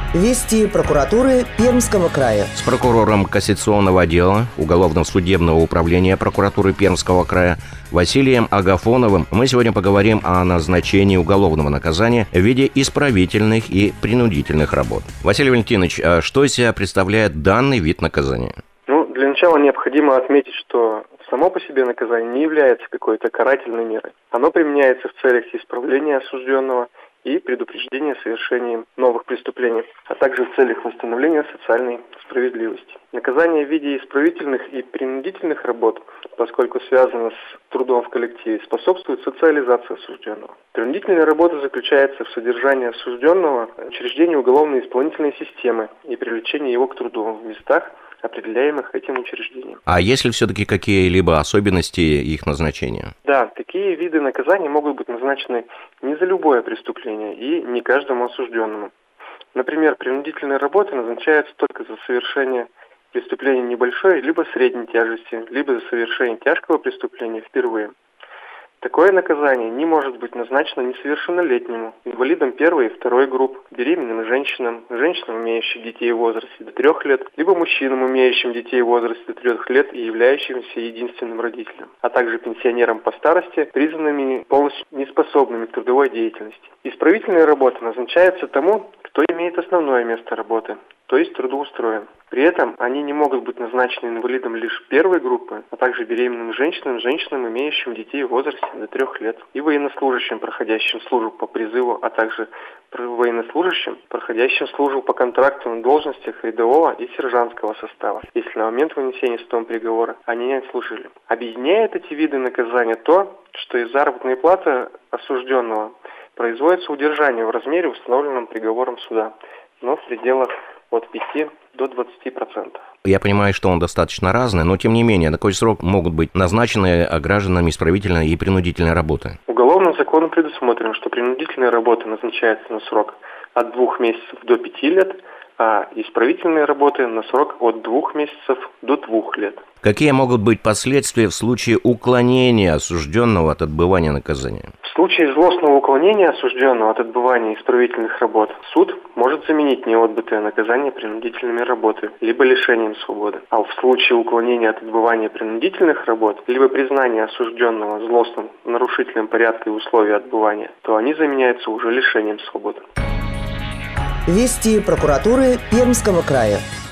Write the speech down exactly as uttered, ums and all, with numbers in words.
Вести прокуратуры Пермского края. С прокурором кассационного отдела Уголовно-судебного управления прокуратуры Пермского края Василием Агафоновым мы сегодня поговорим о назначении уголовного наказания в виде исправительных и принудительных работ. Василий Валентинович, а что из себя представляет данный вид наказания? Ну, для начала необходимо отметить, что само по себе наказание не является какой-то карательной мерой. Оно применяется в целях исправления осужденного и предупреждения совершения новых преступлений, а также в целях восстановления социальной справедливости. Наказание в виде исправительных и принудительных работ, поскольку связано с трудом в коллективе, способствует социализации осужденного. Принудительная работа заключается в содержании осужденного в учреждении уголовно-исполнительной системы и привлечении его к труду в местах, определяемых этим учреждением. А есть ли все-таки какие-либо особенности их назначения? Да, такие виды наказаний могут быть назначены не за любое преступление и не каждому осужденному. Например, принудительные работы назначаются только за совершение преступления небольшой либо средней тяжести, либо за совершение тяжкого преступления впервые. Такое наказание не может быть назначено несовершеннолетнему, инвалидам первой и второй групп, беременным женщинам, женщинам, имеющим детей в возрасте до трех лет, либо мужчинам, имеющим детей в возрасте до трех лет и являющимся единственным родителем, а также пенсионерам по старости, признанными полностью неспособными к трудовой деятельности. Исправительные работы назначаются тому, кто имеет основное место работы, то есть трудоустроен. При этом они не могут быть назначены инвалидам лишь первой группы, а также беременным женщинам, женщинам, имеющим детей в возрасте до трех лет, и военнослужащим, проходящим службу по призыву, а также военнослужащим, проходящим службу по контракту на должностях рядового и сержантского состава, если на момент вынесения судом приговора они не отслужили. Объединяет эти виды наказания то, что из заработной платы осужденного производится удержание в размере, установленном приговором суда, но в пределах от пяти до двадцати процентов. Я понимаю, что он достаточно разный, но тем не менее, на какой срок могут быть назначены гражданами исправительные и принудительные работы? Уголовным законом предусмотрено, что принудительные работы назначаются на срок от двух месяцев до пяти лет, а исправительные работы на срок от двух месяцев до двух лет. Какие могут быть последствия в случае уклонения осужденного от отбывания наказания? В случае злостного уклонения осужденного от отбывания исправительных работ суд может заменить неотбытое наказание принудительными работами, либо лишением свободы. А в случае уклонения от отбывания принудительных работ, либо признания осужденного злостным нарушителем порядка и условий отбывания, то они заменяются уже лишением свободы. Вести прокуратуры Пермского края.